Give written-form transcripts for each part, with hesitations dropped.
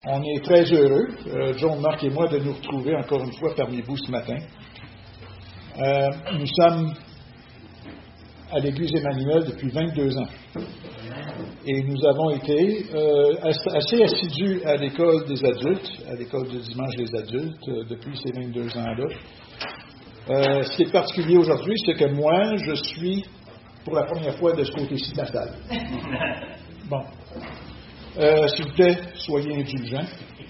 On est très heureux, John, Marc et moi, de nous retrouver encore une fois parmi vous ce matin. Nous sommes à l'Église Emmanuel depuis 22 ans. Et nous avons été assez assidus à l'école des adultes, à l'école du dimanche des adultes, depuis ces 22 ans-là. Ce qui est particulier aujourd'hui, c'est que moi, je suis pour la première fois de ce côté-ci de la salle. Bon. S'il vous plaît, soyez indulgents.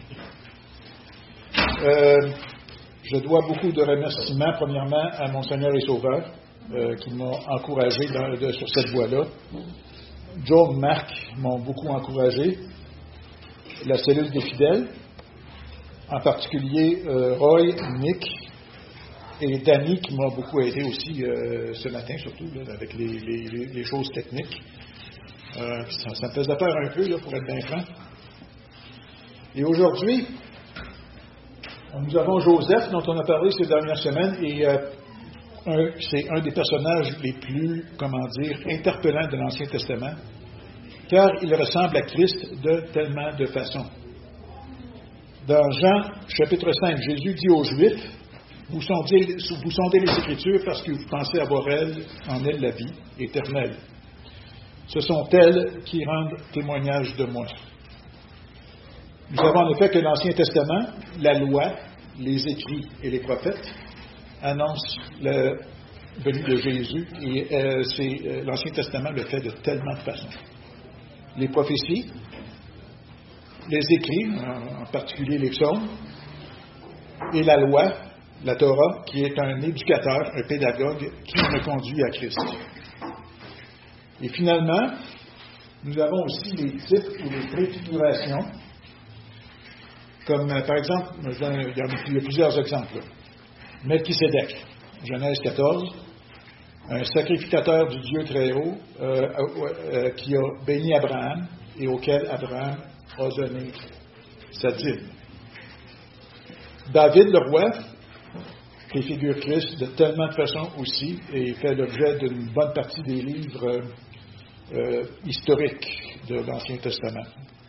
Je dois beaucoup de remerciements, premièrement, à mon Seigneur et Sauveur, qui m'a encouragé sur cette voie-là. Joe, Marc m'ont beaucoup encouragé. La cellule des fidèles, en particulier Roy, Nick et Danny, qui m'ont beaucoup aidé aussi ce matin, surtout, là, avec les choses techniques. Ça me faisait peur un peu, là, pour être bien franc. Et aujourd'hui, nous avons Joseph, dont on a parlé ces dernières semaines, et c'est un des personnages les plus, interpellants de l'Ancien Testament, car il ressemble à Christ de tellement de façons. Dans Jean, chapitre 5, Jésus dit aux Juifs, vous sondez les Écritures parce que vous pensez avoir en elles la vie éternelle. Ce sont elles qui rendent témoignage de moi. Nous savons en effet que l'Ancien Testament, la loi, les écrits et les prophètes annoncent la venue de Jésus et l'Ancien Testament le fait de tellement de façons. Les prophéties, les écrits, en particulier les psaumes, et la loi, la Torah, qui est un éducateur, un pédagogue qui me conduit à Christ. Et finalement, nous avons aussi les types ou les préfigurations, comme par exemple, il y a plusieurs exemples. Melchisédek, Genèse 14, un sacrificateur du Dieu très haut qui a béni Abraham et auquel Abraham a donné sa dîme. David, le roi, préfigure Christ de tellement de façons aussi et fait l'objet d'une bonne partie des livres historiques de l'Ancien Testament.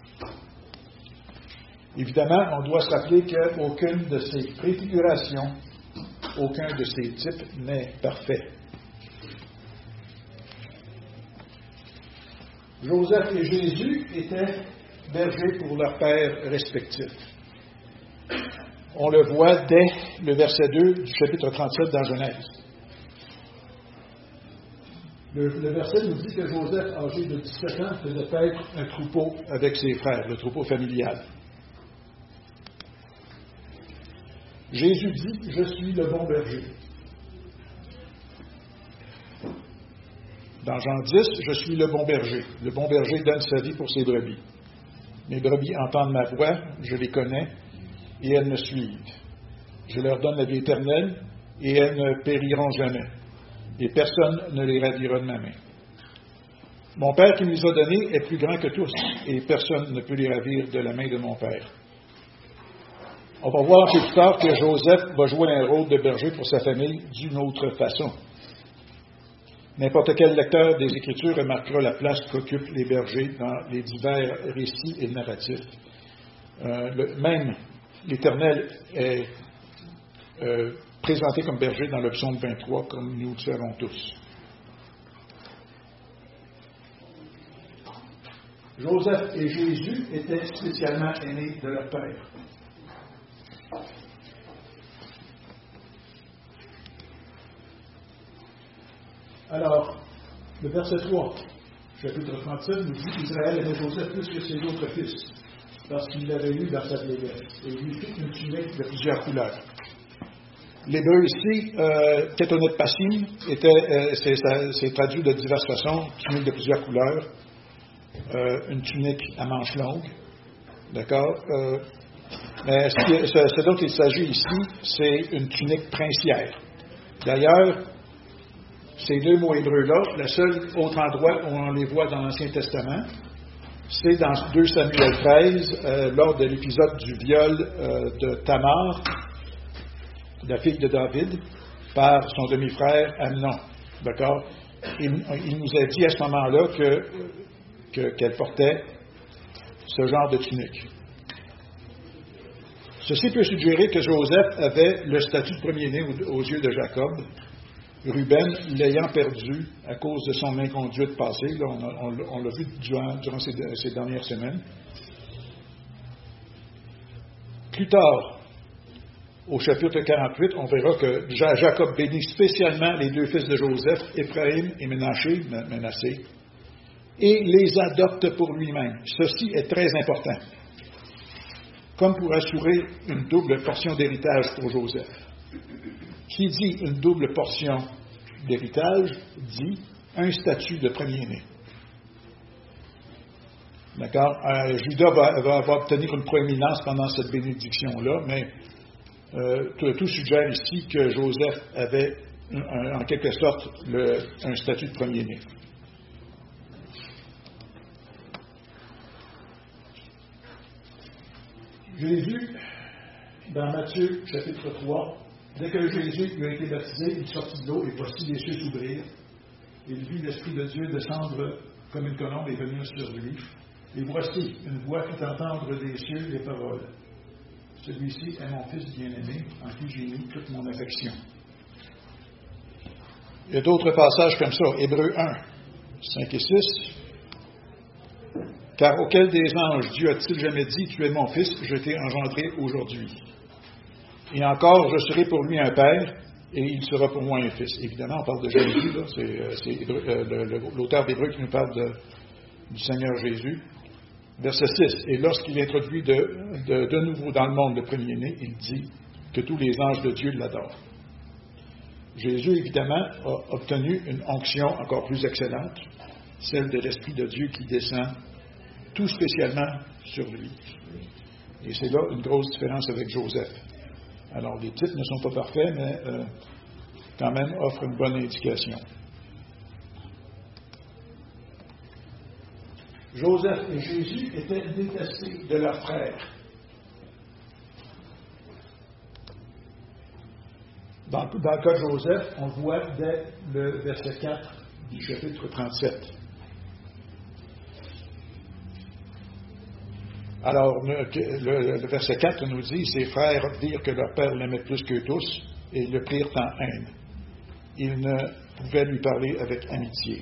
Évidemment, on doit se rappeler qu'aucune de ces préfigurations, aucun de ces types n'est parfait. Joseph et Jésus étaient bergers pour leurs pères respectifs. On le voit dès le verset 2 du chapitre 37 dans Genèse. Le verset nous dit que Joseph, âgé de 17 ans, faisait paître un troupeau avec ses frères, le troupeau familial. Jésus dit, « Je suis le bon berger ». Dans Jean 10, « Je suis le bon berger ». Le bon berger donne sa vie pour ses brebis. Mes brebis entendent ma voix, je les connais, et elles me suivent. Je leur donne la vie éternelle, et elles ne périront jamais, et personne ne les ravira de ma main. Mon Père qui me les a donnés est plus grand que tous, et personne ne peut les ravir de la main de mon Père. On va voir plus tard que Joseph va jouer un rôle de berger pour sa famille d'une autre façon. N'importe quel lecteur des Écritures remarquera la place qu'occupent les bergers dans les divers récits et narratifs. Même l'Éternel est présenté comme berger dans le psaume 23, comme nous le savons tous. Joseph et Jésus étaient spécialement aînés de leur père. Alors, le verset 3, chapitre 37, nous dit qu'Israël aimait Joseph plus que ses autres fils, parce qu'il l'avait eu dans sa vieillesse, et lui fit une tunique de plusieurs couleurs. L'hébreu ici, Ketonet Passim, c'est traduit de diverses façons, tunique de plusieurs couleurs, une tunique à manches longues, d'accord? Mais ce dont il s'agit ici, c'est une tunique princière. D'ailleurs, ces deux mots hébreux-là, le seul autre endroit où on les voit dans l'Ancien Testament, c'est dans 2 Samuel 13, lors de l'épisode du viol de Tamar, la fille de David, par son demi-frère Amnon. D'accord? Il nous a dit à ce moment-là qu'elle portait ce genre de tunique. Ceci peut suggérer que Joseph avait le statut de premier-né aux yeux de Jacob, Ruben l'ayant perdu à cause de son inconduite passée. Là, on l'a vu durant ces dernières semaines. Plus tard, au chapitre 48, on verra que Jacob bénit spécialement les deux fils de Joseph, Éphraïm et Manassé, et les adopte pour lui-même. Ceci est très important, comme pour assurer une double portion d'héritage pour Joseph. Qui dit une double portion d'héritage, dit un statut de premier-né. D'accord? Judas va obtenir une proéminence pendant cette bénédiction-là, mais tout suggère ici que Joseph avait, en quelque sorte, un statut de premier-né. Jésus, dans Matthieu, chapitre 3, dès que Jésus lui a été baptisé, il sortit de l'eau et voici les cieux s'ouvrir. Il vit l'Esprit de Dieu descendre comme une colombe et venir sur lui. Et voici, une voix fit entendre des cieux les paroles. Celui-ci est mon Fils bien-aimé, en qui j'ai mis toute mon affection. Il y a d'autres passages comme ça. Hébreux 1, 5 et 6. Car auquel des anges Dieu a-t-il jamais dit, tu es mon Fils, je t'ai engendré aujourd'hui. Et encore, je serai pour lui un père, et il sera pour moi un fils. Évidemment, on parle de Jésus, là, c'est l'auteur d'Hébreux qui nous parle du Seigneur Jésus. Verset 6. Et lorsqu'il introduit de nouveau dans le monde le premier-né, il dit que tous les anges de Dieu l'adorent. Jésus, évidemment, a obtenu une onction encore plus excellente, celle de l'Esprit de Dieu qui descend tout spécialement sur lui. Et c'est là une grosse différence avec Joseph. Alors, les titres ne sont pas parfaits, mais quand même offrent une bonne indication. Joseph et Jésus étaient détestés de leurs frères. Dans le cas de Joseph, on le voit dès le verset 4 du chapitre 37. Alors, le verset 4 nous dit, ses frères dirent que leur père l'aimait plus qu'eux tous, et le prirent en haine. Ils ne pouvaient lui parler avec amitié.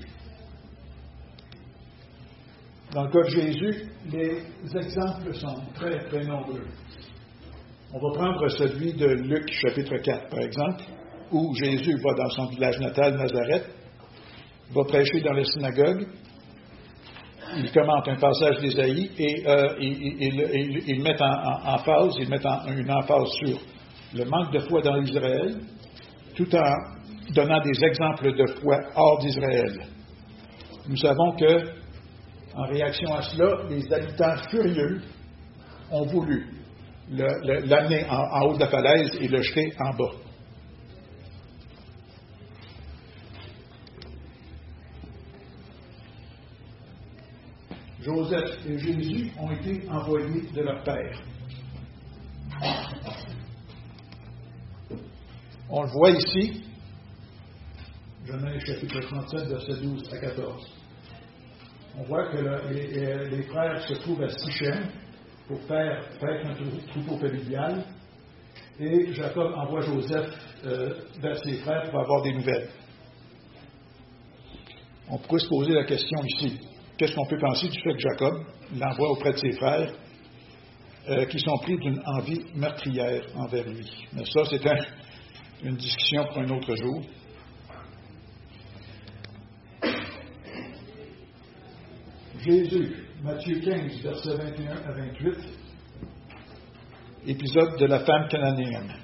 Dans le cas de Jésus, les exemples sont très, très nombreux. On va prendre celui de Luc, chapitre 4, par exemple, où Jésus va dans son village natal, Nazareth, va prêcher dans la synagogue, il commente un passage d'Ésaïe et il met une emphase sur le manque de foi dans Israël, tout en donnant des exemples de foi hors d'Israël. Nous savons que, en réaction à cela, les habitants furieux ont voulu l'amener en haut de la falaise et le jeter en bas. Joseph et Jésus ont été envoyés de leur père. On le voit ici, Genèse chapitre 37, verset 12 à 14. On voit que les frères se trouvent à Sichem pour faire un troupeau familial, et Jacob envoie Joseph vers ses frères pour avoir des nouvelles. On pourrait se poser la question ici. Qu'est-ce qu'on peut penser du fait que Jacob l'envoie auprès de ses frères qui sont pris d'une envie meurtrière envers lui? Mais ça, c'est une discussion pour un autre jour. Jésus, Matthieu 15, versets 21 à 28, épisode de la femme cananéenne.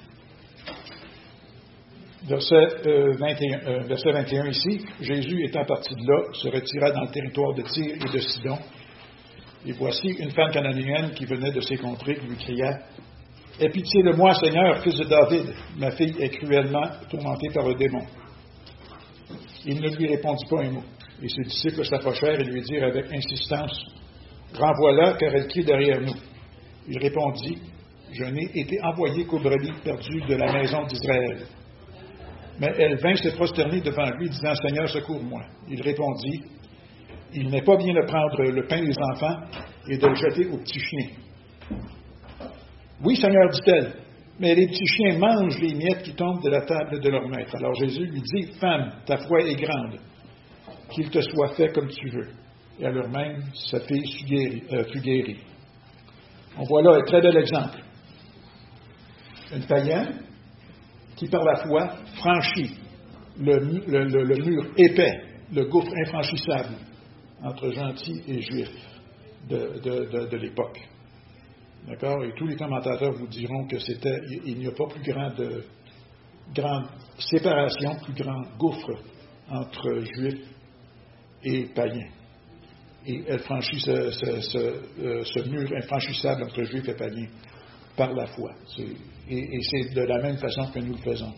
Verset 21 ici, Jésus étant parti de là, se retira dans le territoire de Tyr et de Sidon. Et voici une femme cananéenne qui venait de ces contrées lui cria « Aie pitié de moi, Seigneur, fils de David, ma fille est cruellement tourmentée par le démon. » Il ne lui répondit pas un mot. Et ses disciples s'approchèrent et lui dirent avec insistance « Renvoie-la, car elle crie derrière nous. » Il répondit « Je n'ai été envoyé qu'aux brebis perdues de la maison d'Israël. » Mais elle vint se prosterner devant lui, disant « Seigneur, secours-moi. » Il répondit « Il n'est pas bien de prendre le pain des enfants et de le jeter aux petits chiens. » Oui, Seigneur, dit-elle, mais les petits chiens mangent les miettes qui tombent de la table de leur maître. Alors Jésus lui dit, femme, ta foi est grande, qu'il te soit fait comme tu veux. Et alors même, sa fille fut guérie. On voit là un très bel exemple. Une païenne qui, par la foi, franchit le mur épais, le gouffre infranchissable entre gentils et juifs de l'époque. D'accord? Et tous les commentateurs vous diront que il n'y a pas plus grande séparation, plus grand gouffre entre juifs et païens. Et elle franchit ce mur infranchissable entre juifs et païens par la foi. Et c'est de la même façon que nous le faisons.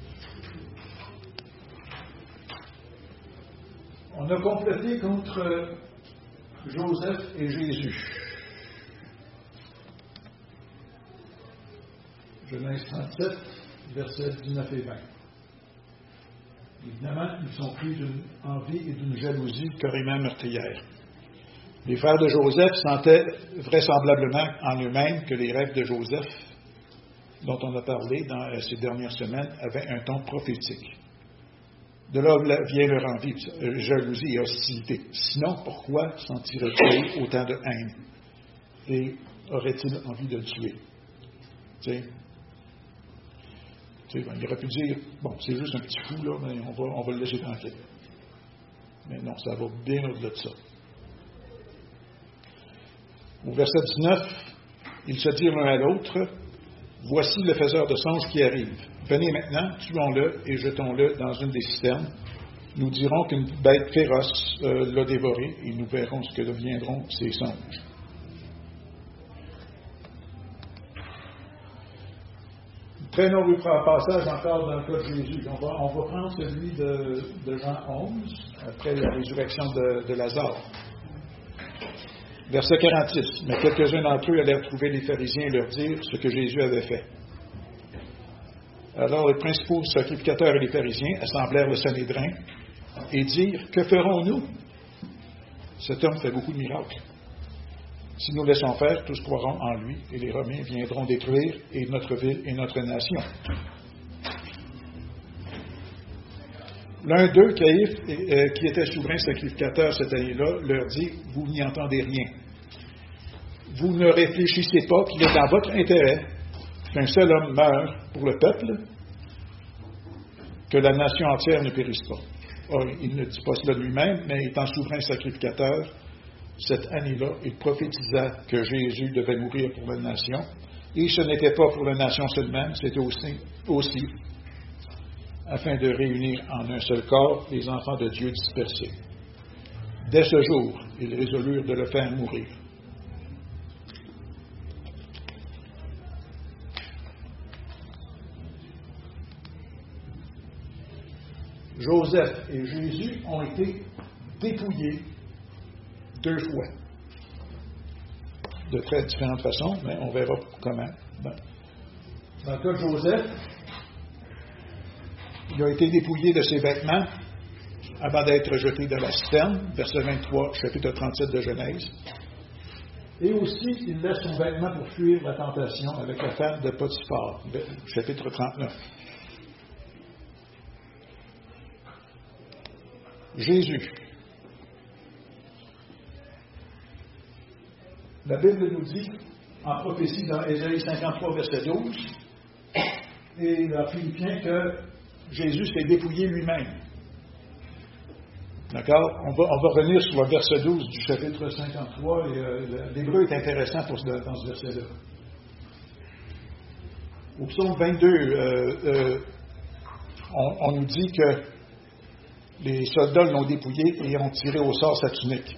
On a complété contre Joseph et Jésus. Genèse 37, versets 19 et 20. Évidemment, ils sont pris d'une envie et d'une jalousie carrément meurtrière. Les frères de Joseph sentaient vraisemblablement en eux-mêmes que les rêves de Joseph, dont on a parlé dans ces dernières semaines, avaient un ton prophétique. De là vient leur envie, jalousie et hostilité. Sinon, pourquoi sentiraient-ils autant de haine? Et auraient-ils envie de le tuer? Il aurait pu dire, bon, c'est juste un petit fou, là, mais on va le laisser tranquille. Mais non, ça va bien au-delà de ça. Au verset 19, ils se dirent l'un à l'autre, voici le faiseur de songes qui arrive. Venez maintenant, tuons-le et jetons-le dans une des cisternes. Nous dirons qu'une bête féroce l'a dévoré et nous verrons ce que deviendront ces songes. Très nombreux passages encore dans le cas de Jésus. On va prendre celui de Jean 11, après la résurrection de Lazare. Verset 46. Mais quelques-uns d'entre eux allèrent trouver les pharisiens et leur dire ce que Jésus avait fait. Alors les principaux sacrificateurs et les pharisiens assemblèrent le Sanhédrin et dirent, que ferons-nous? Cet homme fait beaucoup de miracles. Si nous laissons faire, tous croiront en lui, et les Romains viendront détruire et notre ville et notre nation. L'un d'eux, Caïphe, qui était souverain sacrificateur cette année-là, leur dit, vous n'y entendez rien. Vous ne réfléchissez pas qu'il est dans votre intérêt qu'un seul homme meure pour le peuple, que la nation entière ne périsse pas. Or, il ne dit pas cela lui-même, mais étant souverain sacrificateur, cette année-là, il prophétisa que Jésus devait mourir pour la nation. Et ce n'était pas pour la nation seulement, c'était aussi afin de réunir en un seul corps les enfants de Dieu dispersés. Dès ce jour, ils résolurent de le faire mourir. Joseph et Jésus ont été dépouillés 2 fois. De très différentes façons, mais on verra comment. Dans le cas de Joseph, il a été dépouillé de ses vêtements avant d'être jeté dans la citerne, verset 23, chapitre 37 de Genèse. Et aussi, il laisse son vêtement pour fuir la tentation avec la femme de Potiphar, chapitre 39. Jésus. La Bible nous dit, en prophétie dans Ésaïe 53, verset 12, et dans Philippiens, que Jésus s'est dépouillé lui-même. D'accord? On va revenir sur le verset 12 du chapitre 53, et l'hébreu est intéressant dans ce verset-là. Au psaume 22, on nous dit que les soldats l'ont dépouillé et ont tiré au sort sa tunique.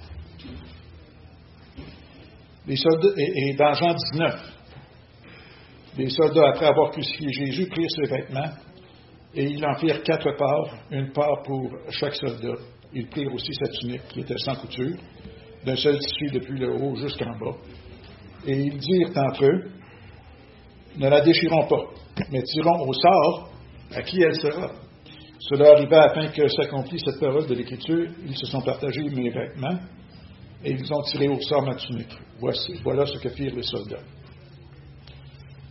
Les soldats, et dans Jean 19, les soldats, après avoir crucifié Jésus, prirent ses vêtements et ils en firent 4 parts, une part pour chaque soldat. Ils prirent aussi sa tunique, qui était sans couture, d'un seul tissu depuis le haut jusqu'en bas. Et ils dirent entre eux, ne la déchirons pas, mais tirons au sort à qui elle sera. Cela arriva afin que s'accomplisse cette parole de l'Écriture. Ils se sont partagés mes vêtements et ils ont tiré au sort ma tunique. Voilà ce que firent les soldats.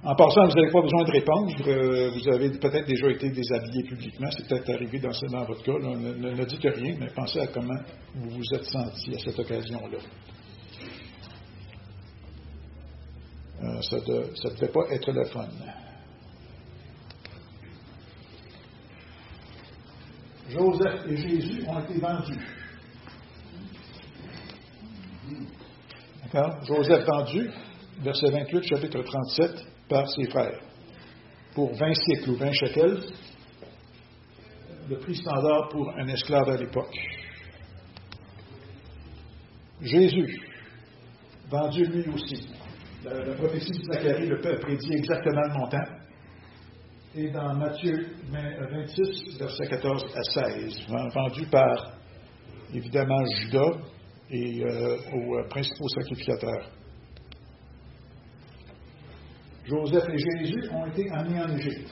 En passant, vous n'avez pas besoin de répondre. Vous avez peut-être déjà été déshabillé publiquement. C'est peut-être arrivé dans votre cas. Là. Ne dites rien, mais pensez à comment vous vous êtes senti à cette occasion-là. Ça ne devait pas être le fun. Joseph et Jésus ont été vendus. D'accord? Joseph vendu, verset 28, chapitre 37, par ses frères, pour 20 cycles ou 20 shekels, le prix standard pour un esclave à l'époque. Jésus, vendu lui aussi. La prophétie de Zacharie le prédit exactement le montant. Et dans Matthieu 26, versets 14 à 16, vendu par, évidemment, Judas et aux principaux sacrificateurs. Joseph et Jésus ont été amenés en Égypte.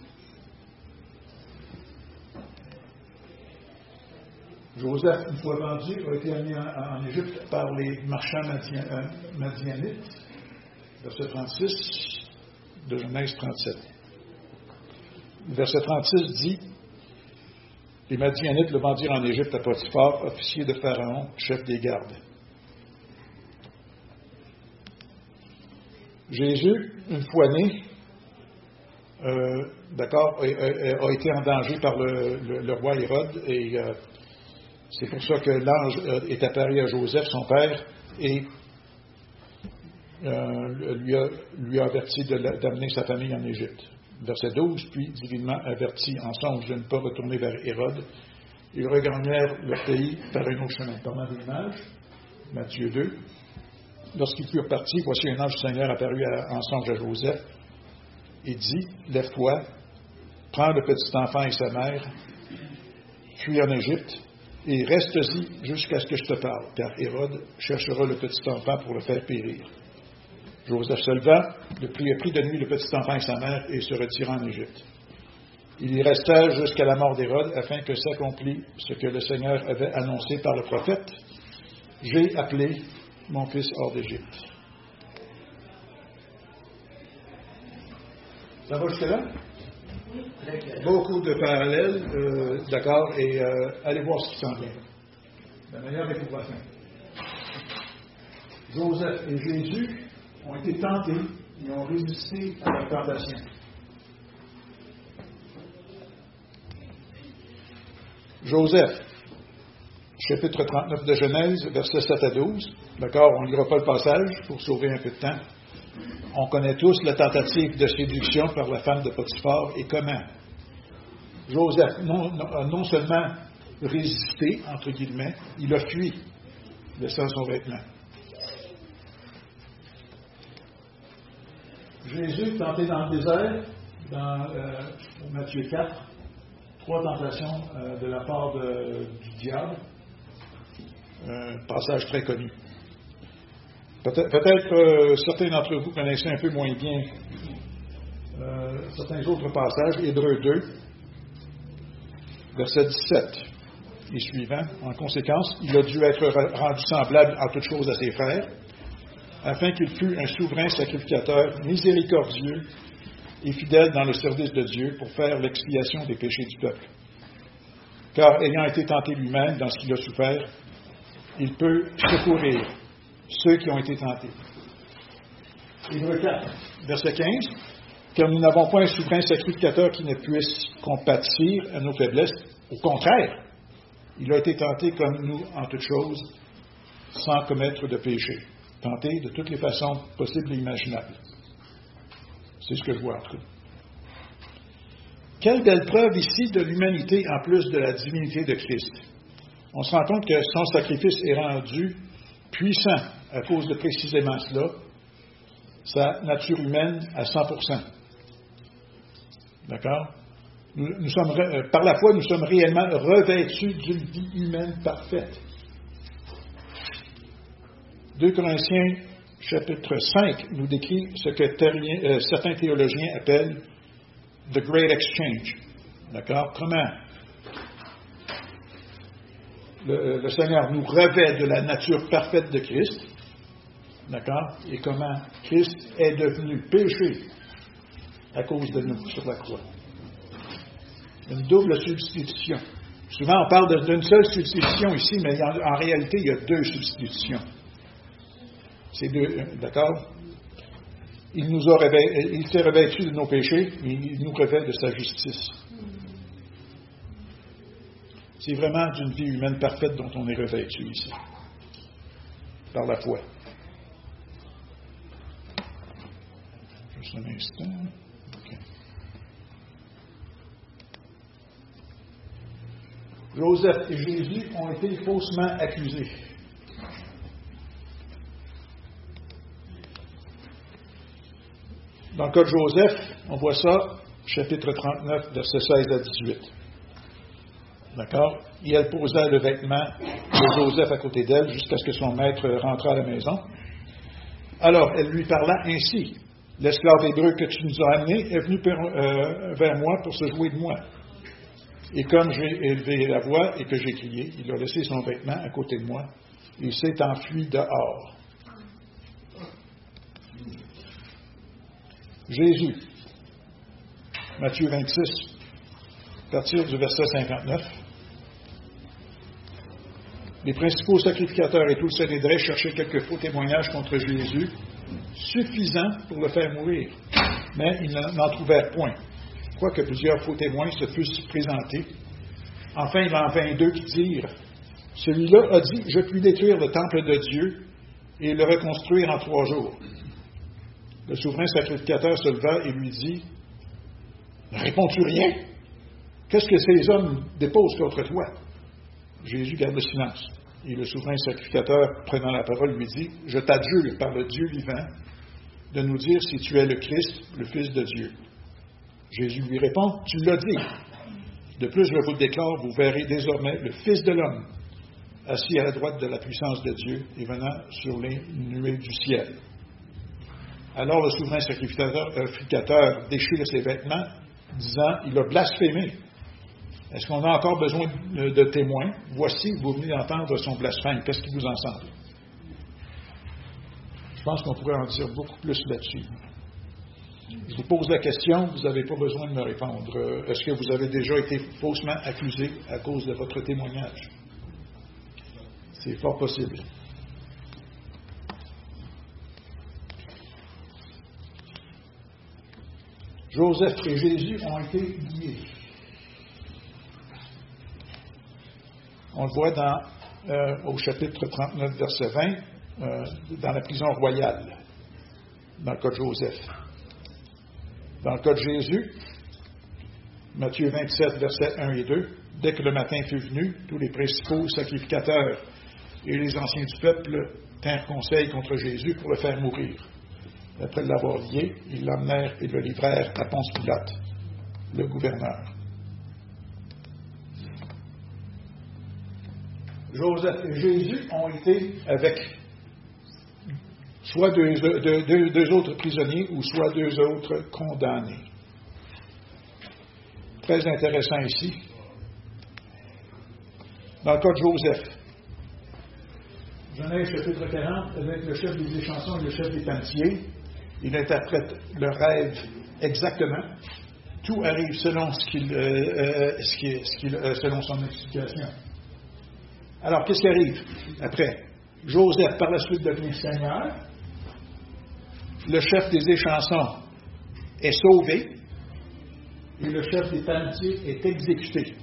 Joseph, une fois vendu, a été amené en Égypte par les marchands madianites, verset 36 de Genèse 37. Verset 36 dit, les Madianites le vendirent en Égypte à Potiphar, officier de Pharaon, chef des gardes. Jésus, une fois né, a été en danger par le roi Hérode, et c'est pour ça que l'ange est apparu à Joseph, son père, et lui a averti d'amener sa famille en Égypte. Verset 12, puis, divinement averti en songe de ne pas retourner vers Hérode, ils regagnèrent leur pays par un autre chemin. Parlant de l'image, Matthieu 2, lorsqu'ils furent partis, voici un ange du Seigneur apparu en songe à Joseph, et dit, lève-toi, prends le petit enfant et sa mère, fuis en Égypte, et reste-y jusqu'à ce que je te parle, car Hérode cherchera le petit enfant pour le faire périr. Joseph se leva, prit de nuit le petit enfant et sa mère, et se retira en Égypte. Il y resta jusqu'à la mort d'Hérode, afin que s'accomplît ce que le Seigneur avait annoncé par le prophète. J'ai appelé mon fils hors d'Égypte. Ça va jusque-là? Beaucoup de parallèles, d'accord, et allez voir ce qui s'en vient. La meilleure des prochains. Joseph et Jésus ont été tentés et ont résisté à la tentation. Joseph, chapitre 39 de Genèse, versets 7 à 12. D'accord, on ne lira pas le passage pour sauver un peu de temps. On connaît tous la tentative de séduction par la femme de Potiphar et comment Joseph non seulement résisté, entre guillemets, il a fui, laissant son vêtement. Jésus, tenté dans le désert, dans Matthieu 4, 3 tentations de la part du diable, un passage très connu. Peut-être certains d'entre vous connaissez un peu moins bien certains autres passages, Hébreux 2, verset 17 et suivant. En conséquence, il a dû être rendu semblable en toutes choses à ses frères, afin qu'il fût un souverain sacrificateur miséricordieux et fidèle dans le service de Dieu pour faire l'expiation des péchés du peuple. Car, ayant été tenté lui-même dans ce qu'il a souffert, il peut secourir ceux qui ont été tentés. Hébreux 4, verset 15. Car nous n'avons pas un souverain sacrificateur qui ne puisse compatir à nos faiblesses. Au contraire, il a été tenté comme nous en toutes choses, sans commettre de péché. Tenté de toutes les façons possibles et imaginables. C'est ce que je vois en tout cas. Quelle belle preuve ici de l'humanité en plus de la divinité de Christ. On se rend compte que son sacrifice est rendu puissant à cause de précisément cela, sa nature humaine à 100%. D'accord? Par la foi, nous sommes réellement revêtus d'une vie humaine parfaite. 2 Corinthiens, chapitre 5, nous décrit ce que certains théologiens appellent « the great exchange ». D'accord? Comment le Seigneur nous revêt de la nature parfaite de Christ. D'accord? Et comment Christ est devenu péché à cause de nous sur la croix. Une double substitution. Souvent, on parle d'une seule substitution ici, mais en réalité, il y a deux substitutions. C'est deux, d'accord? Il s'est revêtu de nos péchés, et il nous revêt de sa justice. C'est vraiment d'une vie humaine parfaite dont on est revêtu ici, par la foi. Juste un instant. Okay. Joseph et Jésus ont été faussement accusés. Dans le cas de Joseph, on voit ça, chapitre 39, versets 16 à 18. D'accord? Et elle posa le vêtement de Joseph à côté d'elle jusqu'à ce que son maître rentrât à la maison. Alors, elle lui parla ainsi. L'esclave hébreu que tu nous as amené est venu vers moi pour se jouer de moi. Et comme j'ai élevé la voix et que j'ai crié, il a laissé son vêtement à côté de moi. Il s'est enfui dehors. Jésus, Matthieu 26, à partir du verset 59. Les principaux sacrificateurs et tout le Sanhédrin cherchaient quelques faux témoignages contre Jésus, suffisants pour le faire mourir, mais ils n'en trouvèrent point. Quoique plusieurs faux témoins se fussent présentés. Enfin, il en vint deux qui dirent, « Celui-là a dit, je puis détruire le temple de Dieu et le reconstruire en 3 jours. » Le souverain sacrificateur se leva et lui dit, « Ne réponds-tu rien? Qu'est-ce que ces hommes déposent contre toi? » Jésus garde le silence. Et le souverain sacrificateur, prenant la parole, lui dit, « Je t'adjure par le Dieu vivant de nous dire si tu es le Christ, le Fils de Dieu. » Jésus lui répond, « Tu l'as dit. De plus, je vous le déclare, vous verrez désormais le Fils de l'homme, assis à la droite de la puissance de Dieu et venant sur les nuées du ciel. » Alors le souverain sacrificateur déchire ses vêtements, disant, « Il a blasphémé. Est-ce qu'on a encore besoin de témoins? Voici, vous venez d'entendre son blasphème. Qu'est-ce qui vous en semble? » Je pense qu'on pourrait en dire beaucoup plus là-dessus. Je vous pose la question, vous n'avez pas besoin de me répondre. Est-ce que vous avez déjà été faussement accusé à cause de votre témoignage? C'est fort possible. Joseph et Jésus ont été liés. On le voit au chapitre 39, verset 20, dans la prison royale, dans le cas de Joseph. Dans le cas de Jésus, Matthieu 27, versets 1 et 2, dès que le matin fut venu, tous les principaux sacrificateurs et les anciens du peuple tinrent conseil contre Jésus pour le faire mourir. Après l'avoir lié, ils l'emmenèrent et le livrèrent à Ponce Pilate, le gouverneur. Joseph et Jésus ont été avec soit deux autres prisonniers ou soit 2 autres condamnés. Très intéressant ici. Dans le cas de Joseph, Genèse chapitre 40, avec le chef des échansons et le chef des panetiers, il interprète le rêve exactement. Tout arrive selon selon son explication. Alors, qu'est-ce qui arrive après? Joseph, par la suite, devient seigneur. Le chef des échansons est sauvé. Et le chef des panetiers est exécuté.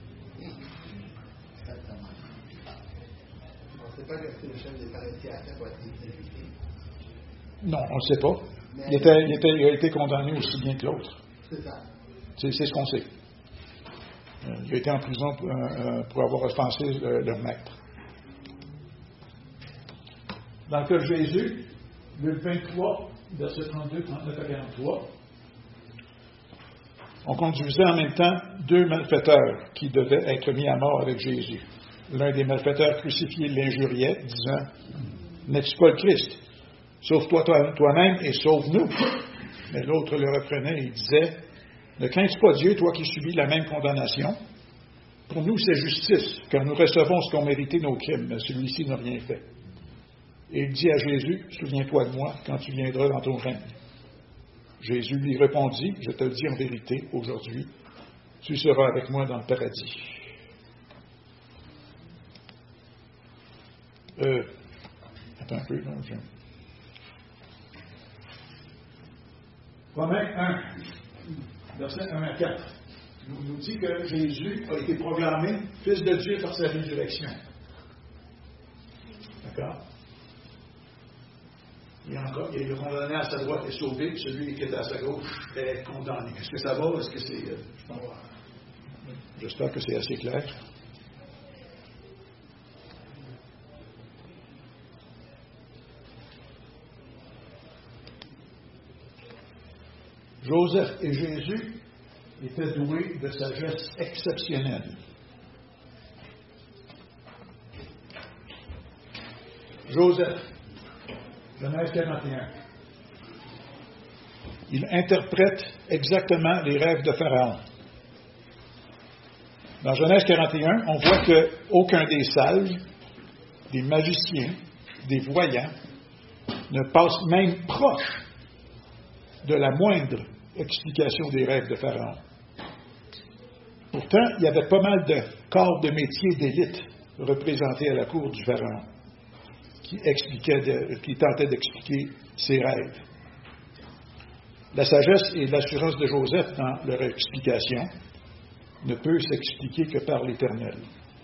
On ne sait pas que le chef des panetiers a fait pour être exécuté. Non, on ne sait pas. Il a été condamné aussi bien que l'autre. C'est ça. C'est ce qu'on sait. Il a été en prison pour avoir offensé leur maître. Dans le cas de Jésus, Luc 23, versets 32, 39 à 43, on conduisait en même temps 2 malfaiteurs qui devaient être mis à mort avec Jésus. L'un des malfaiteurs crucifiés l'injuriait, disant, « N'es-tu pas le Christ? Sauve-toi toi-même et sauve-nous. » Mais l'autre le reprenait et disait, « Ne crains-tu pas Dieu, toi qui subis la même condamnation? Pour nous, c'est justice, car nous recevons ce qu'ont mérité nos crimes, mais celui-ci n'a rien fait. » Et il dit à Jésus, « Souviens-toi de moi quand tu viendras dans ton règne. » Jésus lui répondit, je te le dis en vérité, aujourd'hui, tu seras avec moi dans le paradis. Attends un peu, là. Romains 1, verset 1 à 4, nous dit que Jésus a été proclamé Fils de Dieu par sa résurrection. D'accord? Il est condamné à sa droite et sauvé, puis celui qui est à sa gauche est condamné. Est-ce que ça va? Est-ce que c'est. J'espère que c'est assez clair. Joseph et Jésus étaient doués de sagesse exceptionnelle. Joseph, Genèse 41. Il interprète exactement les rêves de Pharaon. Dans Genèse 41, on voit qu'aucun des sages, des magiciens, des voyants, ne passe même proche de la moindre explication des rêves de Pharaon. Pourtant, il y avait pas mal de corps de métier d'élite représentés à la cour du Pharaon qui tentaient d'expliquer ses rêves. La sagesse et l'assurance de Joseph dans leur explication ne peut s'expliquer que par l'Éternel.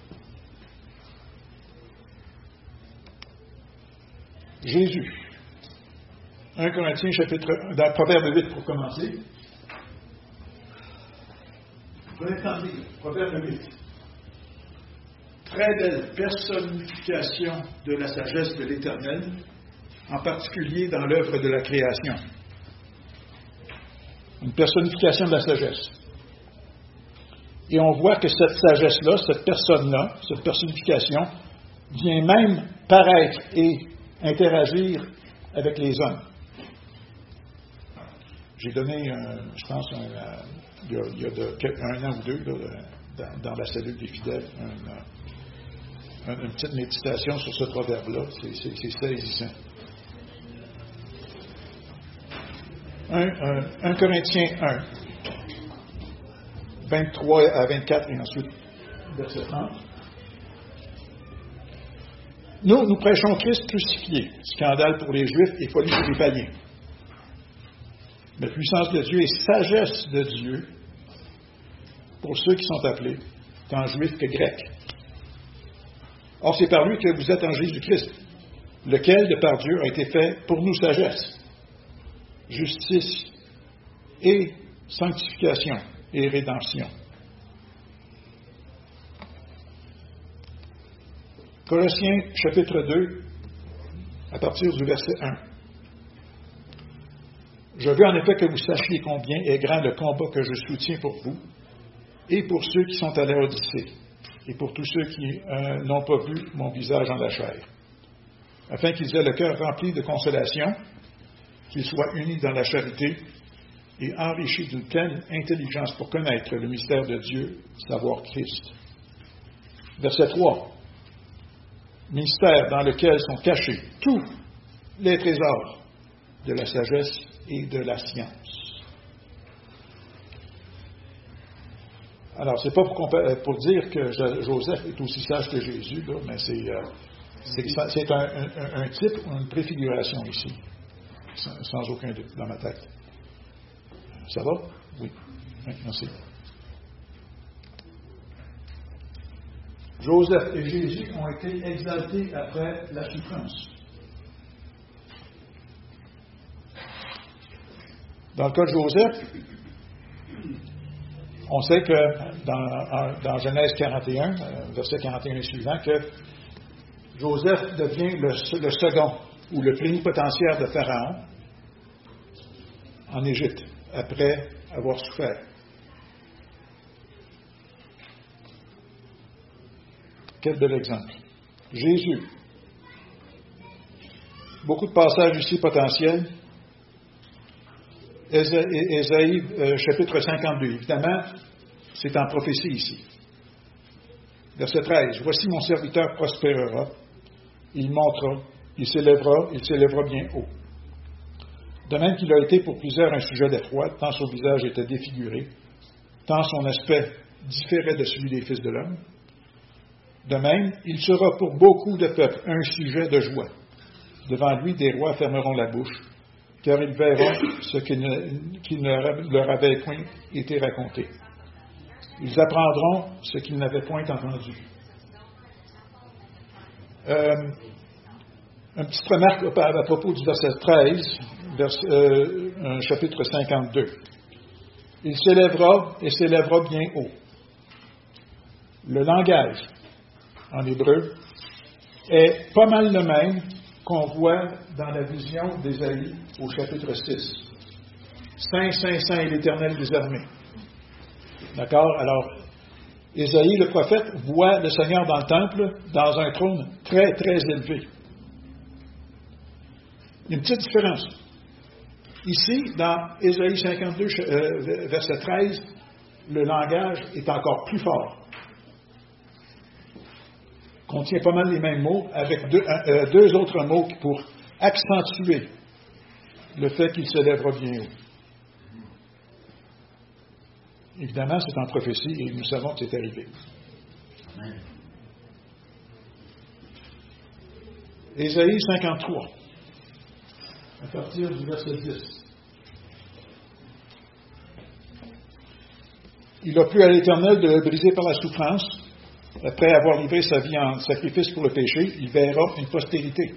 Jésus. 1 Corinthiens chapitre 1, dans Proverbe 8 pour commencer. Vous allez entendre, Proverbe 8. Très belle personnification de la sagesse de l'Éternel, en particulier dans l'œuvre de la création. Une personnification de la sagesse. Et on voit que cette sagesse-là, cette personne-là, cette personnification, vient même paraître et interagir avec les hommes. J'ai donné, je pense, il y a un an ou deux, là, dans la cellule des fidèles, une petite méditation sur ce proverbe-là. C'est saisissant. 1 Corinthiens 1, 23 à 24 et ensuite verset 30. Nous prêchons Christ crucifié, scandale pour les Juifs et folie pour les païens. Mais puissance de Dieu et sagesse de Dieu pour ceux qui sont appelés, tant juifs que grecs. Or, c'est par lui que vous êtes en Jésus-Christ, lequel, de par Dieu, a été fait pour nous sagesse, justice et sanctification et rédemption. Colossiens chapitre 2, à partir du verset 1. Je veux en effet que vous sachiez combien est grand le combat que je soutiens pour vous, et pour ceux qui sont à l'Odyssée, et pour tous ceux qui n'ont pas vu mon visage en la chair, afin qu'ils aient le cœur rempli de consolation, qu'ils soient unis dans la charité, et enrichis d'une pleine intelligence pour connaître le mystère de Dieu, savoir Christ. Verset 3. Mystère dans lequel sont cachés tous les trésors de la sagesse et de la science. Alors, c'est pas pour dire que Joseph est aussi sage que Jésus, là, mais c'est un type ou une préfiguration ici, sans aucun doute dans ma tête. Ça va? Oui. Merci. Joseph et Jésus ont été exaltés après la souffrance. Dans le cas de Joseph, on sait que dans Genèse 41, verset 41 et suivant, que Joseph devient le second ou le plénipotentiaire de Pharaon en Égypte, après avoir souffert. Quel bel exemple. Jésus. Beaucoup de passages ici potentiels. Ésaïe, chapitre 52. Évidemment, c'est en prophétie ici. Verset 13. Voici mon serviteur prospérera. Il montera. Il s'élèvera bien haut. De même qu'il a été pour plusieurs un sujet d'effroi, tant son visage était défiguré, tant son aspect différait de celui des fils de l'homme. De même, il sera pour beaucoup de peuples un sujet de joie. Devant lui, des rois fermeront la bouche, car ils verront ce qui ne leur avait point été raconté. Ils apprendront ce qu'ils n'avaient point entendu. Une petite remarque à propos du verset 13, chapitre 52. Il s'élèvera et s'élèvera bien haut. Le langage, en hébreu, est pas mal le même qu'on voit dans la vision d'Ésaïe au chapitre 6. Saint, Saint, Saint est l'Éternel des armées. D'accord? Alors, Ésaïe, le prophète, voit le Seigneur dans le temple, dans un trône très, très élevé. Une petite différence. Ici, dans Ésaïe 52, verset 13, le langage est encore plus fort. Contient pas mal les mêmes mots, avec deux autres mots pour accentuer le fait qu'il se lèvera bien haut. Évidemment, c'est en prophétie et nous savons que c'est arrivé. Ésaïe 53, à partir du verset 10. Il a plu à l'Éternel de le briser par la souffrance. Après avoir livré sa vie en sacrifice pour le péché, il verra une postérité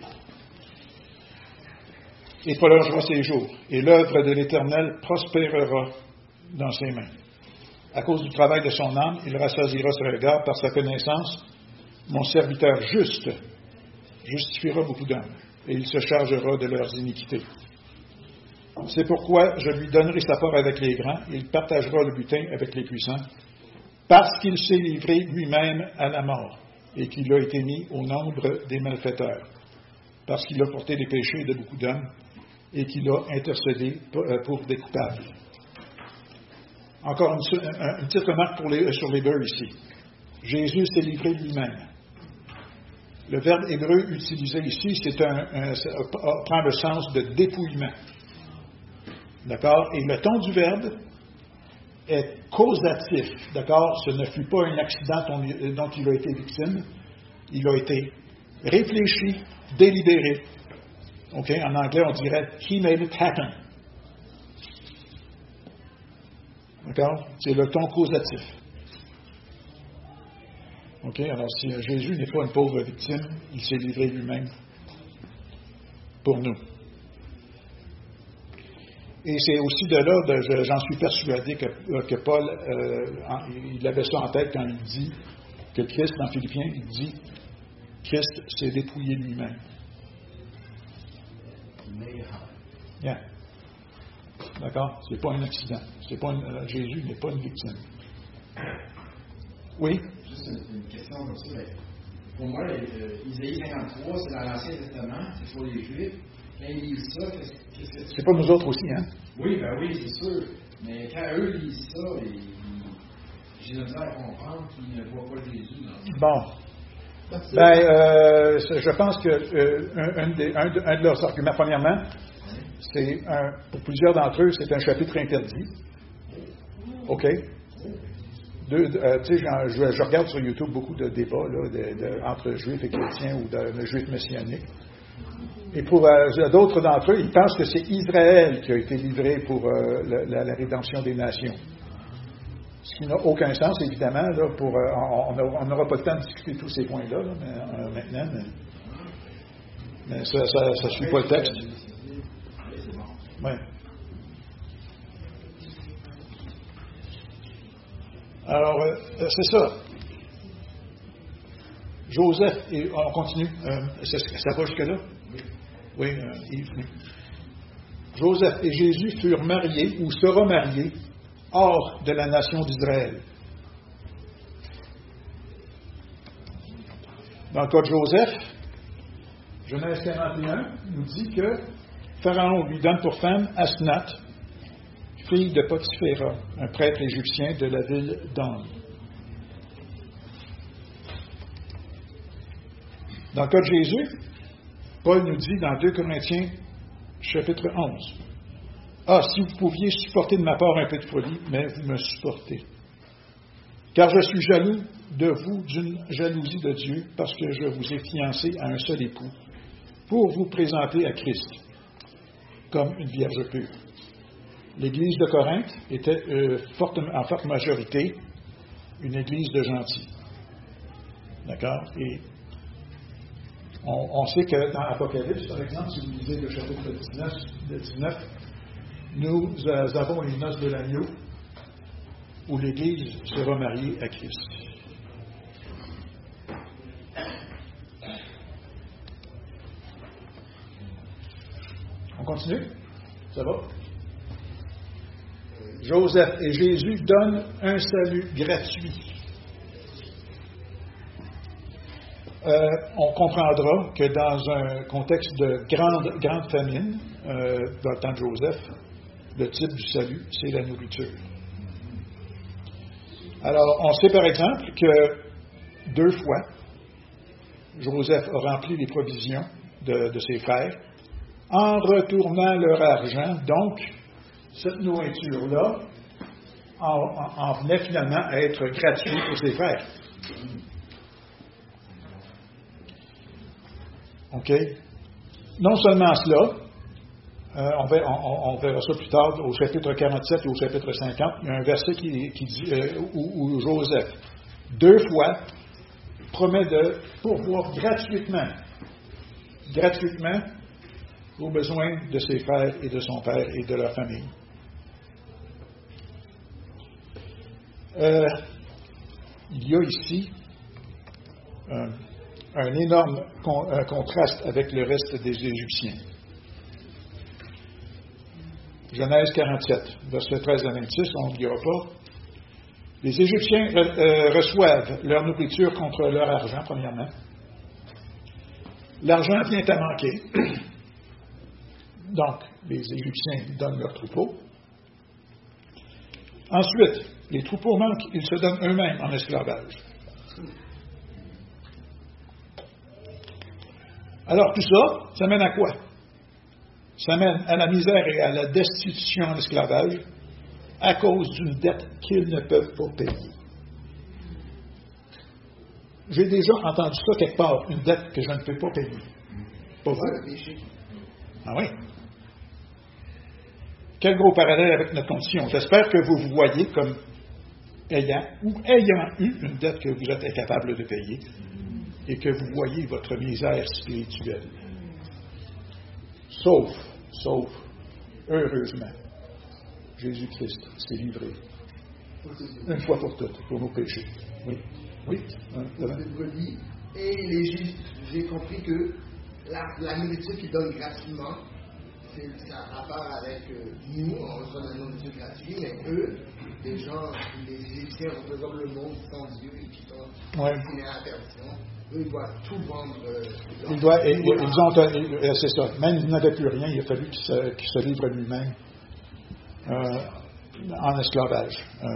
et prolongera ses jours. Et l'œuvre de l'Éternel prospérera dans ses mains. À cause du travail de son âme, il rassasiera ses regards par sa connaissance. Mon serviteur juste justifiera beaucoup d'hommes, et il se chargera de leurs iniquités. C'est pourquoi je lui donnerai sa part avec les grands, il partagera le butin avec les puissants, parce qu'il s'est livré lui-même à la mort, et qu'il a été mis au nombre des malfaiteurs, parce qu'il a porté les péchés de beaucoup d'hommes, et qu'il a intercédé pour des coupables. Encore une petite remarque sur l'hébreu ici. Jésus s'est livré lui-même. Le verbe hébreu utilisé ici, prend le sens de dépouillement. D'accord? Et le ton du verbe est causatif. D'accord? Ce ne fut pas un accident dont il a été victime. Il a été réfléchi, délibéré. OK? En anglais, on dirait « he made it happen ». D'accord? C'est le ton causatif. OK? Alors, si Jésus n'est pas une pauvre victime, il s'est livré lui-même pour nous. Et c'est aussi de là, j'en suis persuadé que Paul, il avait ça en tête quand il dit que Christ, dans Philippiens, il dit Christ s'est dépouillé lui-même. Yeah. D'accord? C'est pas un accident. Jésus n'est pas une victime. Oui? Juste une question comme ça. Pour moi, Isaïe 53, c'est dans l'Ancien Testament, c'est pour les Juifs. Quand ils lisent ça, qu'est-ce que c'est pas nous autres aussi, hein? Oui, ben oui, c'est sûr. Mais quand eux lisent ça, j'ai de misère à comprendre qu'ils ne voient pas Jésus dans ça. Bon. Je pense que un de leurs arguments, premièrement, c'est pour plusieurs d'entre eux, c'est un chapitre interdit. OK? Je regarde sur YouTube beaucoup de débats là, entre juifs et chrétiens ou de juifs messianiques. Et pour d'autres d'entre eux, ils pensent que c'est Israël qui a été livré pour la rédemption des nations. Ce qui n'a aucun sens, évidemment. Là, on n'aura pas le temps de discuter tous ces points-là maintenant, mais ça ne suit pas le texte. Ouais. Alors, c'est ça. Joseph, et on continue. Ça va jusque-là? Oui, Yves. Joseph et Jésus furent mariés ou seront mariés hors de la nation d'Israël. Dans le cas de Joseph, Genèse 41 nous dit que Pharaon lui donne pour femme Asnath, fille de Potiphéra, un prêtre égyptien de la ville d'An. Dans le cas de Jésus, Paul nous dit dans 2 Corinthiens, chapitre 11, Ah, si vous pouviez supporter de ma part un peu de folie, mais vous me supportez. Car je suis jaloux de vous d'une jalousie de Dieu, parce que je vous ai fiancé à un seul époux, pour vous présenter à Christ, comme une vierge pure. L'Église de Corinthe était en forte majorité une Église de gentils. D'accord? Et on sait que dans l'Apocalypse, par exemple, si vous lisez le chapitre 19, nous avons les noces de l'agneau où l'Église sera mariée à Christ. On continue? Ça va? Joseph et Jésus donnent un salut gratuit. On comprendra que dans un contexte de grande famine, dans le temps de Joseph, le type du salut, c'est la nourriture. Alors, on sait par exemple que 2 fois, Joseph a rempli les provisions de ses frères en retournant leur argent. Donc, cette nourriture-là en venait finalement à être gratuite pour ses frères. OK? Non seulement cela, on verra ça plus tard au chapitre 47 et au chapitre 50, il y a un verset qui dit où Joseph, 2 fois, promet de pourvoir gratuitement aux besoins de ses frères et de son père et de leur famille. Il y a ici un énorme contraste avec le reste des Égyptiens. Genèse 47, versets 13 à 26, on ne dira pas. Les Égyptiens reçoivent leur nourriture contre leur argent, premièrement. L'argent vient à manquer. Donc, les Égyptiens donnent leurs troupeaux. Ensuite, les troupeaux manquent, ils se donnent eux-mêmes en esclavage. Alors tout ça, ça mène à quoi? Ça mène à la misère et à la destitution en esclavage à cause d'une dette qu'ils ne peuvent pas payer. J'ai déjà entendu ça quelque part, une dette que je ne peux pas payer. Pas vous? Ah oui? Quel gros parallèle avec notre condition. J'espère que vous vous voyez comme ayant eu une dette que vous êtes incapable de payer et que vous voyez votre misère spirituelle. Sauf, heureusement, Jésus-Christ s'est livré une fois pour toutes pour nos péchés. Oui. Oui. Et l'Égypte, j'ai compris que la nourriture qu'ils donnent gratuitement, ça a rapport avec nous, on reçoit la nourriture gratuite, mais eux, les gens, les Égyptiens représentent le monde sans Dieu et qui sont destinés à la perdition. Eux, ils doivent tout vendre. C'est ça. Même ils n'avaient plus rien, il a fallu qu'ils se livrent lui-même en esclavage.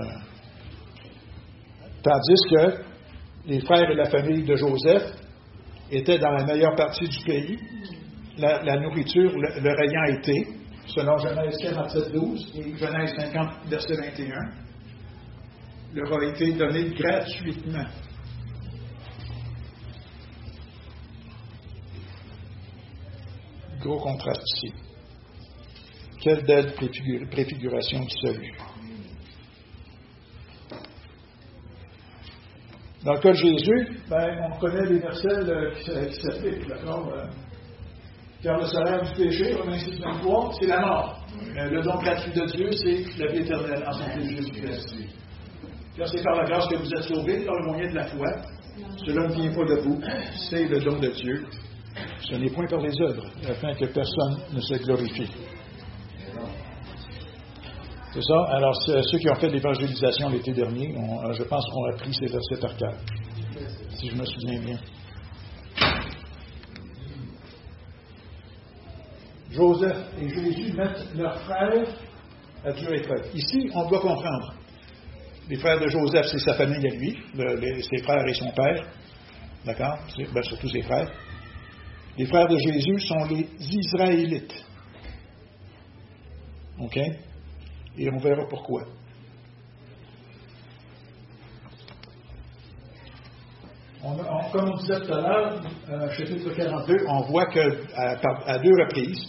Tandis que les frères et la famille de Joseph étaient dans la meilleure partie du pays. La nourriture leur ayant été, selon Genèse 47, 12 et Genèse 50, verset 21, leur a été donnée gratuitement. Gros contraste ici. Quelle belle préfiguration du salut. Dans le cas de Jésus, on connaît les versets qui s'appliquent, d'accord? Car le salaire du péché, Romains 6, 23, c'est la mort. Le don gratuit de Dieu, c'est la vie éternelle en son Fils Jésus-Christ. Car c'est par la grâce que vous êtes sauvés, par le moyen de la foi. Cela ne vient pas de vous, c'est le don de Dieu. Ce n'est point par les œuvres, afin que personne ne se glorifie. C'est ça. Alors, ceux qui ont fait l'évangélisation l'été dernier, je pense qu'on a appris ces versets par cœur, si je me souviens bien. Joseph et Jésus mettent leurs frères à dure épreuve. Ici, on doit comprendre. Les frères de Joseph, c'est sa famille à lui, ses frères et son père. D'accord? Surtout ses frères. Les frères de Jésus sont les Israélites. OK? Et on verra pourquoi. Comme on disait tout à l'heure, chapitre 42, on voit qu'à deux reprises,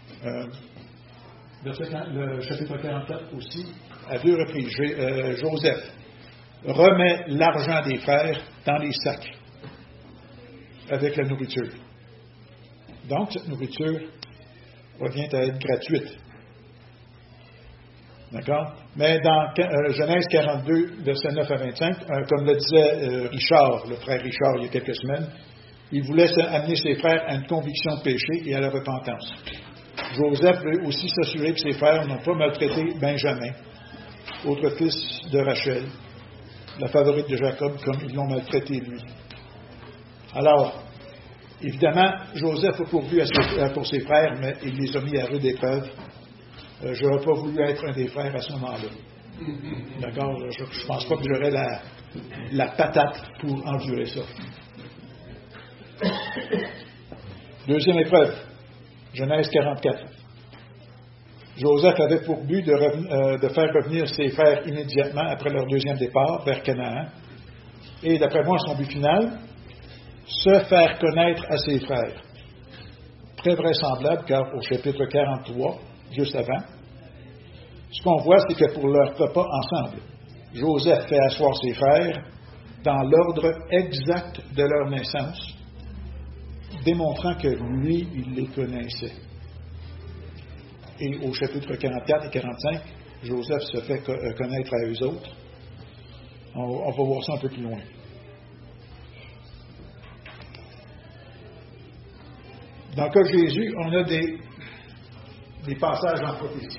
le chapitre 44 aussi, à deux reprises, Joseph remet l'argent des frères dans les sacs avec la nourriture. Donc, cette nourriture revient à être gratuite. D'accord? Mais dans Genèse 42, versets 9 à 25, comme le disait Richard, le frère Richard, il y a quelques semaines, il voulait amener ses frères à une conviction de péché et à la repentance. Joseph veut aussi s'assurer que ses frères n'ont pas maltraité Benjamin, autre fils de Rachel, la favorite de Jacob, comme ils l'ont maltraité lui. Alors, évidemment, Joseph a pourvu pour ses frères, mais il les a mis à rude épreuve. Je n'aurais pas voulu être un des frères à ce moment-là. D'accord? Je ne pense pas que j'aurais la patate pour endurer ça. Deuxième épreuve, Genèse 44. Joseph avait pour but de faire revenir ses frères immédiatement après leur deuxième départ vers Canaan. Et d'après moi, son but final, se faire connaître à ses frères. Très vraisemblable, car au chapitre 43, juste avant, ce qu'on voit, c'est que pour leur repas ensemble, Joseph fait asseoir ses frères dans l'ordre exact de leur naissance, démontrant que lui, il les connaissait. Et au chapitre 44 et 45, Joseph se fait connaître à eux autres. On va voir ça un peu plus loin. Dans le cas de Jésus, on a des passages en prophétie.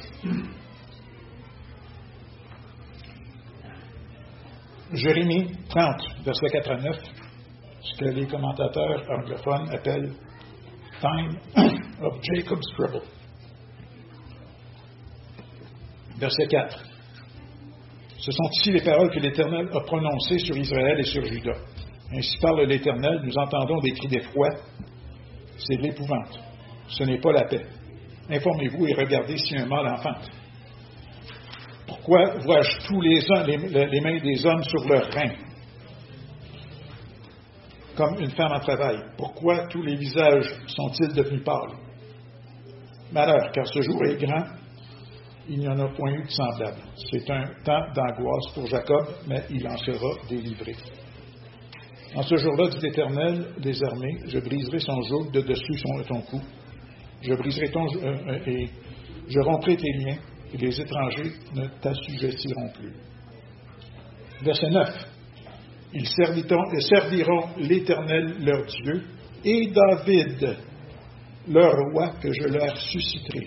Jérémie 30, verset 4 à 9, ce que les commentateurs anglophones appellent « Time of Jacob's Trouble ». Verset 4. Ce sont ici les paroles que l'Éternel a prononcées sur Israël et sur Juda. Ainsi parle l'Éternel, nous entendons des cris d'effroi. C'est de l'épouvante. Ce n'est pas la paix. Informez-vous et regardez si un mal enfante. Pourquoi vois-je tous les mains des hommes sur leurs reins, comme une femme en travail? Pourquoi tous les visages sont-ils devenus pâles? Malheur, car ce jour est grand, il n'y en a point eu de semblable. C'est un temps d'angoisse pour Jacob, mais il en sera délivré. En ce jour-là, dit l'Éternel des armées, je briserai son joug de dessus ton cou. Je briserai et je romprai tes liens, et les étrangers ne t'assujettiront plus. Verset 9. Ils serviront l'Éternel leur Dieu et David, leur roi que je leur susciterai.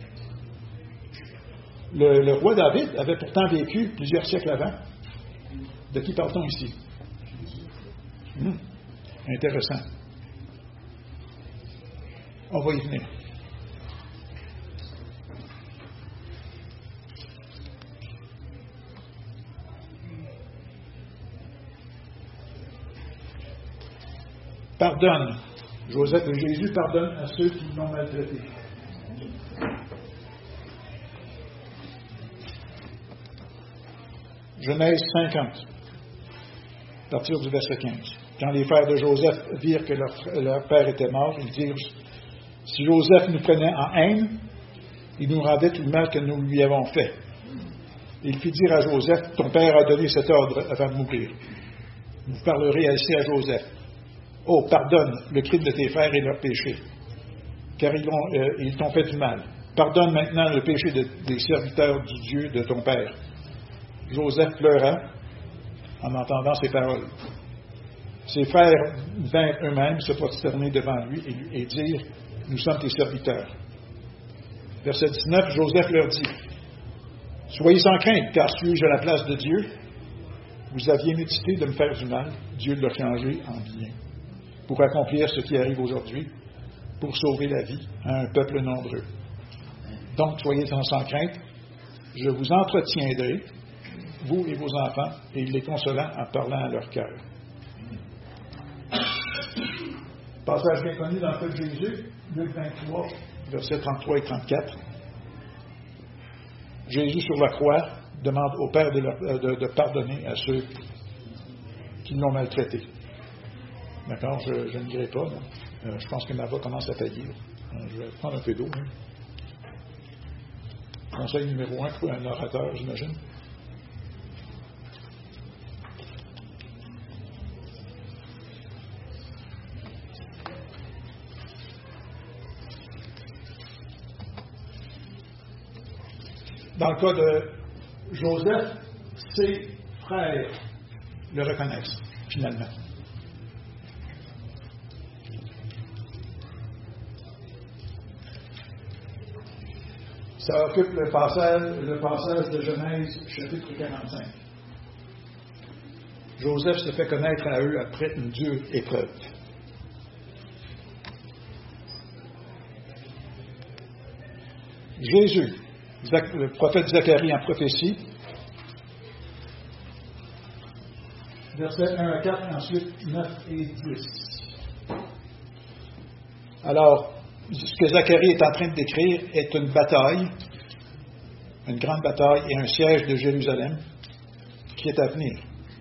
Le roi David avait pourtant vécu plusieurs siècles avant. De qui parle-t-on ici? Intéressant. On va y venir. Pardonne. Joseph et Jésus pardonnent à ceux qui l'ont maltraité. Genèse 50, à partir du verset 15. Quand les frères de Joseph virent que leur père était mort, ils dirent, si Joseph nous prenait en haine, il nous rendait tout le mal que nous lui avons fait. Il fit dire à Joseph, ton père a donné cet ordre avant de mourir. Vous parlerez ainsi à Joseph. Oh, pardonne le crime de tes frères et leurs péchés, car ils t'ont fait du mal. Pardonne maintenant le péché des serviteurs du Dieu de ton père. Joseph pleura en entendant ces paroles. Ses frères vinrent eux-mêmes se prosterner devant lui et dire, nous sommes tes serviteurs. Verset 19, Joseph leur dit, soyez sans crainte, car suis-je à la place de Dieu? Vous aviez médité de me faire du mal, Dieu l'a changé en bien, pour accomplir ce qui arrive aujourd'hui, pour sauver la vie à un peuple nombreux. Donc, soyez sans crainte, je vous entretiendrai, vous et vos enfants, et les consolant en parlant à leur cœur. Passage bien connu dans le cas de Jésus, Luc 23, versets 33 et 34. Jésus sur la croix demande au Père de pardonner à ceux qui l'ont maltraité. D'accord? Je ne dirai pas. Je pense que ma voix commence à faillir. Je vais prendre un peu d'eau. Conseil numéro 1 pour un orateur, j'imagine. Dans le cas de Joseph, ses frères le reconnaissent, finalement. Ça occupe le passage de Genèse, chapitre 45. Joseph se fait connaître à eux après une dure épreuve. Jésus, le prophète Zacharie en prophétie, versets 1 à 4, ensuite 9 et 10. Alors, ce que Zacharie est en train de décrire est une bataille, une grande bataille et un siège de Jérusalem qui est à venir.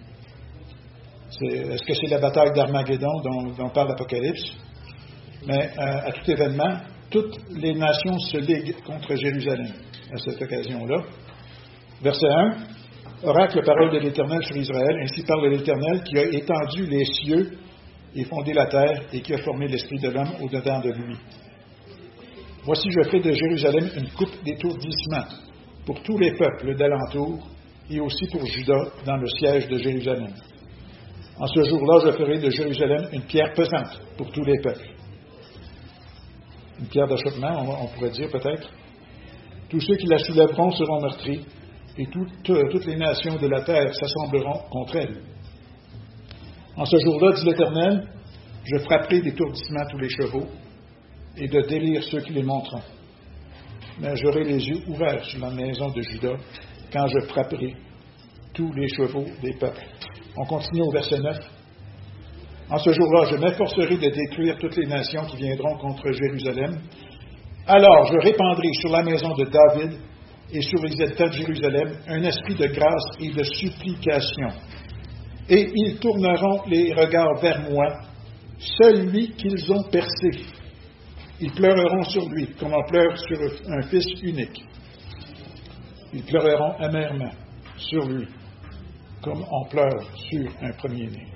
Est-ce que c'est la bataille d'Armageddon dont parle l'Apocalypse? Mais à tout événement, toutes les nations se liguent contre Jérusalem à cette occasion-là. Verset 1, oracle, parole de l'Éternel sur Israël, ainsi parle l'Éternel qui a étendu les cieux et fondé la terre et qui a formé l'esprit de l'homme au-dedans de lui. Voici, je fais de Jérusalem une coupe d'étourdissement pour tous les peuples d'alentour et aussi pour Juda dans le siège de Jérusalem. En ce jour-là, je ferai de Jérusalem une pierre pesante pour tous les peuples. Une pierre d'achoppement, on pourrait dire peut-être. Tous ceux qui la soulèveront seront meurtris et toutes les nations de la terre s'assembleront contre elle. En ce jour-là, dit l'Éternel, je frapperai d'étourdissement tous les chevaux et de délire ceux qui les monteront. Mais j'aurai les yeux ouverts sur la maison de Juda quand je frapperai tous les chevaux des peuples. On continue au verset 9. En ce jour-là, je m'efforcerai de détruire toutes les nations qui viendront contre Jérusalem. Alors je répandrai sur la maison de David et sur les habitants de Jérusalem un esprit de grâce et de supplication. Et ils tourneront les regards vers moi, celui qu'ils ont percé. Ils pleureront sur lui, comme on pleure sur un fils unique. Ils pleureront amèrement sur lui, comme on pleure sur un premier-né.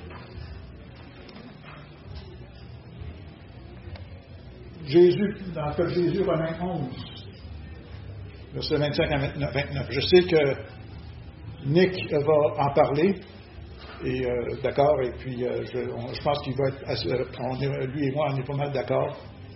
Jésus, dans le cas de Jésus, Romains 11, versets 25 à 29. Je sais que Nick va en parler, et d'accord, et puis je pense qu'il va être, lui et moi, on est pas mal d'accord.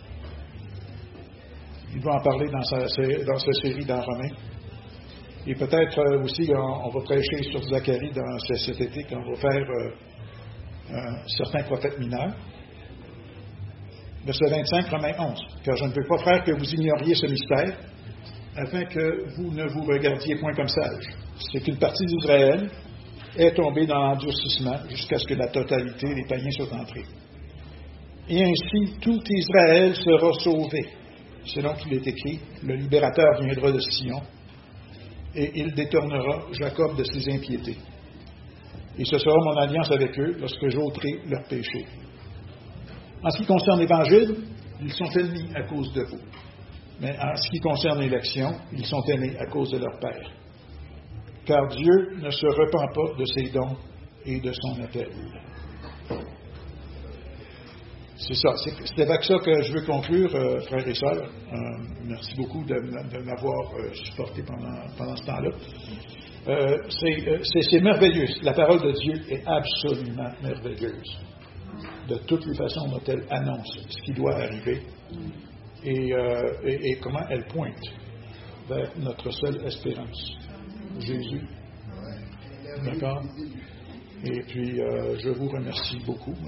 Il va en parler dans sa série dans Romains. Et peut-être aussi, on va prêcher sur Zacharie dans cet été, quand on va faire certains prophètes mineurs. Verset 25, Romains 11. Car je ne veux pas, frères, que vous ignoriez ce mystère, afin que vous ne vous regardiez point comme sages. C'est qu'une partie d'Israël est tombée dans l'endurcissement jusqu'à ce que la totalité des païens soit entrée. Et ainsi, tout Israël sera sauvé. Selon qu'il est écrit, le libérateur viendra de Sion, et il détournera Jacob de ses impiétés. Et ce sera mon alliance avec eux lorsque j'ôterai leurs péchés. En ce qui concerne l'Évangile, ils sont ennemis à cause de vous. Mais en ce qui concerne l'élection, ils sont aimés à cause de leur Père. Car Dieu ne se repent pas de ses dons et de son appel. C'est ça. C'est avec ça que je veux conclure, frères et sœurs. Merci beaucoup de m'avoir supporté pendant ce temps-là. C'est merveilleux. La parole de Dieu est absolument merveilleuse. De toutes les façons dont elle annonce ce qui doit arriver et comment elle pointe vers notre seule espérance, Jésus. D'accord? Et puis, je vous remercie beaucoup.